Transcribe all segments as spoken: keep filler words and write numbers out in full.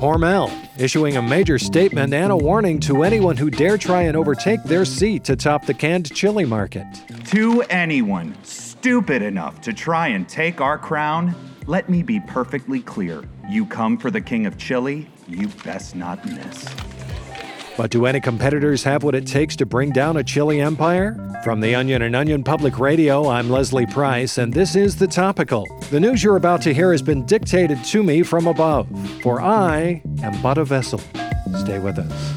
Hormel, issuing a major statement and a warning to anyone who dare try and overtake their seat to top the canned chili market. To anyone stupid enough to try and take our crown, let me be perfectly clear. You come for the king of chili, you best not miss. But do any competitors have what it takes to bring down a chili empire? From The Onion and Onion Public Radio, I'm Leslie Price, and this is The Topical. The news you're about to hear has been dictated to me from above, for I am but a vessel. Stay with us.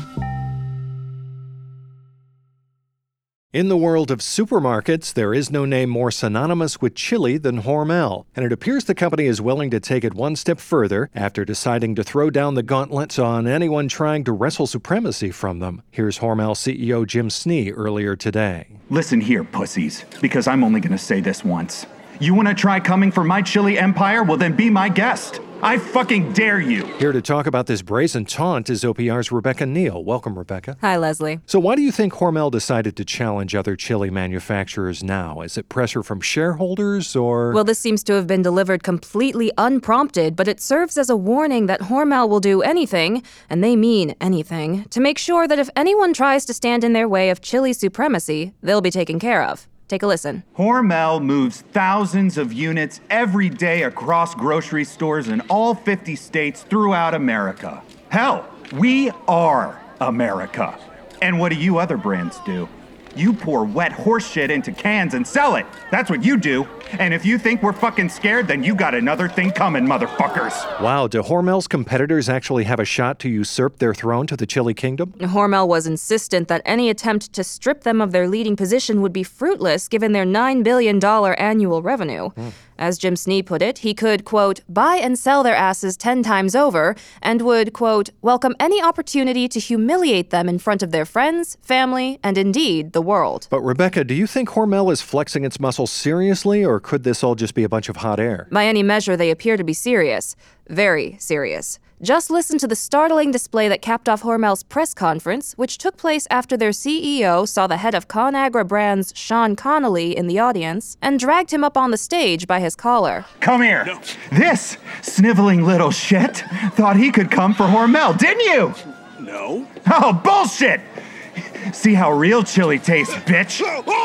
In the world of supermarkets, there is no name more synonymous with chili than Hormel, and it appears the company is willing to take it one step further after deciding to throw down the gauntlet on anyone trying to wrestle supremacy from them. Here's Hormel C E O Jim Snee earlier today. Listen here, pussies, because I'm only going to say this once. You want to try coming for my chili empire? Well, then be my guest. I fucking dare you. Here to talk about this brazen taunt is O P R's Rebecca Neal. Welcome, Rebecca. Hi, Leslie. So why do you think Hormel decided to challenge other chili manufacturers now? Is it pressure from shareholders or... Well, this seems to have been delivered completely unprompted, but it serves as a warning that Hormel will do anything, and they mean anything, to make sure that if anyone tries to stand in their way of chili supremacy, they'll be taken care of. Take a listen. Hormel moves thousands of units every day across grocery stores in all fifty states throughout America. Hell, we are America. And what do you other brands do? You pour wet horse shit into cans and sell it. That's what you do. And if you think we're fucking scared, then you got another thing coming, motherfuckers. Wow, do Hormel's competitors actually have a shot to usurp their throne to the chili kingdom? Hormel was insistent that any attempt to strip them of their leading position would be fruitless given their nine billion dollars annual revenue. Mm. As Jim Snee put it, he could, quote, buy and sell their asses ten times over and would, quote, welcome any opportunity to humiliate them in front of their friends, family, and indeed, the world. But Rebecca, do you think Hormel is flexing its muscles seriously, or could this all just be a bunch of hot air? By any measure, they appear to be serious. Very serious. Just listen to the startling display that capped off Hormel's press conference, which took place after their C E O saw the head of ConAgra Brands, Sean Connolly, in the audience and dragged him up on the stage by his collar. Come here. No. This sniveling little shit thought he could come for Hormel, didn't you? No. Oh, bullshit! See how real chili tastes, bitch.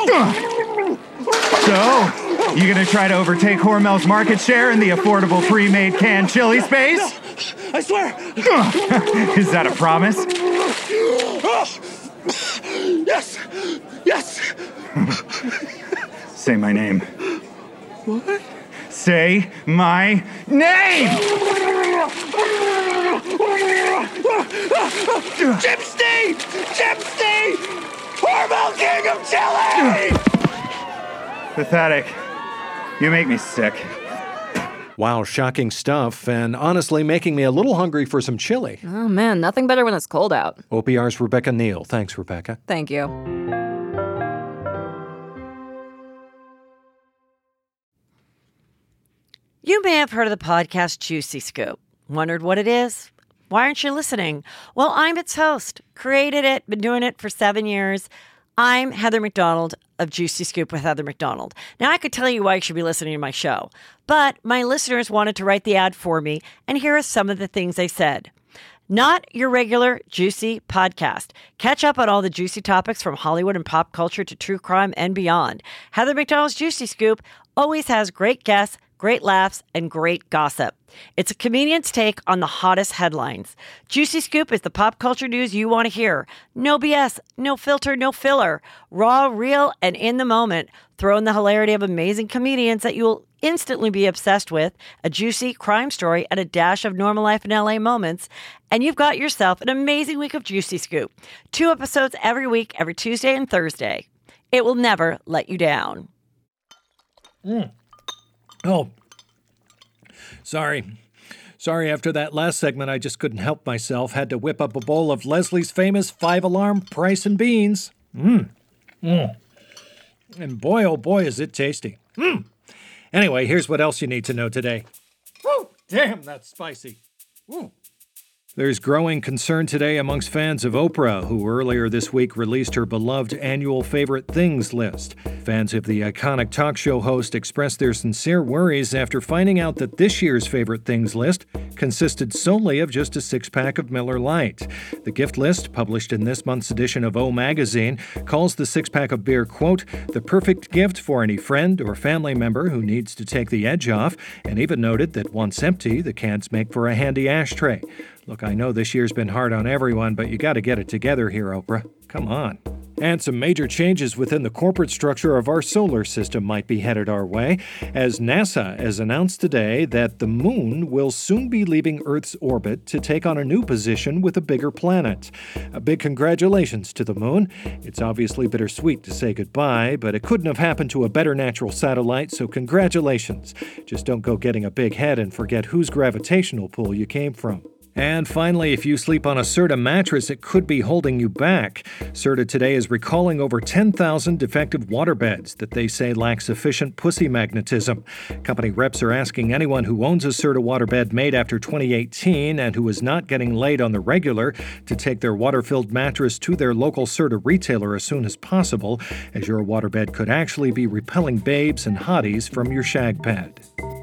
So, you gonna try to overtake Hormel's market share in the affordable pre-made canned chili space? No, I swear. Is that a promise? Yes, yes. Say my name. What? Say my name! Jim Snee! Jim Snee! Hormel King of Chili! Pathetic. You make me sick. Wow, shocking stuff, and honestly making me a little hungry for some chili. Oh man, nothing better when it's cold out. O P R's Rebecca Neal. Thanks, Rebecca. Thank you. You may have heard of the podcast Juicy Scoop. Wondered what it is? Why aren't you listening? Well, I'm its host. Created it, been doing it for seven years. I'm Heather McDonald of Juicy Scoop with Heather McDonald. Now, I could tell you why you should be listening to my show, but my listeners wanted to write the ad for me, and here are some of the things they said. Not your regular Juicy podcast. Catch up on all the juicy topics from Hollywood and pop culture to true crime and beyond. Heather McDonald's Juicy Scoop always has great guests, great laughs, and great gossip. It's a comedian's take on the hottest headlines. Juicy Scoop is the pop culture news you want to hear. No B S, no filter, no filler. Raw, real, and in the moment. Throw in the hilarity of amazing comedians that you'll instantly be obsessed with, a juicy crime story, and a dash of normal life in L A moments, and you've got yourself an amazing week of Juicy Scoop. Two episodes every week, every Tuesday and Thursday. It will never let you down. Mm. Oh, sorry. Sorry, after that last segment, I just couldn't help myself. Had to whip up a bowl of Leslie's famous five-alarm rice and beans. Mmm. Mmm. And boy, oh boy, is it tasty. Mmm. Anyway, here's what else you need to know today. Woo! Damn, that's spicy. Woo! There's growing concern today amongst fans of Oprah, who earlier this week released her beloved annual favorite things list. Fans of the iconic talk show host expressed their sincere worries after finding out that this year's favorite things list consisted solely of just a six-pack of Miller Lite. The gift list, published in this month's edition of O Magazine, calls the six-pack of beer, quote, the perfect gift for any friend or family member who needs to take the edge off, and even noted that once empty, the cans make for a handy ashtray. Look, I know this year's been hard on everyone, but you got to get it together here, Oprah. Come on. And some major changes within the corporate structure of our solar system might be headed our way, as NASA has announced today that the moon will soon be leaving Earth's orbit to take on a new position with a bigger planet. A big congratulations to the moon. It's obviously bittersweet to say goodbye, but it couldn't have happened to a better natural satellite, so congratulations. Just don't go getting a big head and forget whose gravitational pull you came from. And finally, if you sleep on a Serta mattress, it could be holding you back. Serta today is recalling over ten thousand defective waterbeds that they say lack sufficient pussy magnetism. Company reps are asking anyone who owns a Serta waterbed made after twenty eighteen and who is not getting laid on the regular to take their water-filled mattress to their local Serta retailer as soon as possible, as your waterbed could actually be repelling babes and hotties from your shag pad.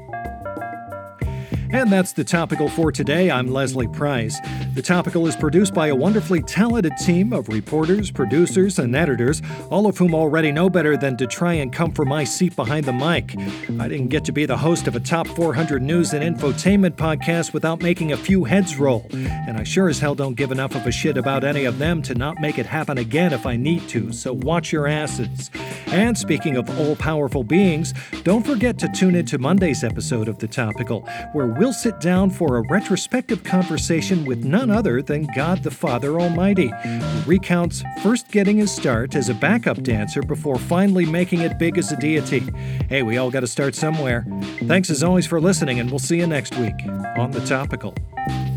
And that's The Topical for today. I'm Leslie Price. The Topical is produced by a wonderfully talented team of reporters, producers, and editors, all of whom already know better than to try and come for my seat behind the mic. I didn't get to be the host of a top four hundred news and infotainment podcast without making a few heads roll, and I sure as hell don't give enough of a shit about any of them to not make it happen again if I need to, so watch your asses. And speaking of all-powerful beings, don't forget to tune into Monday's episode of The Topical, where we'll sit down for a retrospective conversation with none other than God the Father Almighty, who recounts first getting his start as a backup dancer before finally making it big as a deity. Hey, we all got to start somewhere. Thanks as always for listening, and we'll see you next week on The Topical.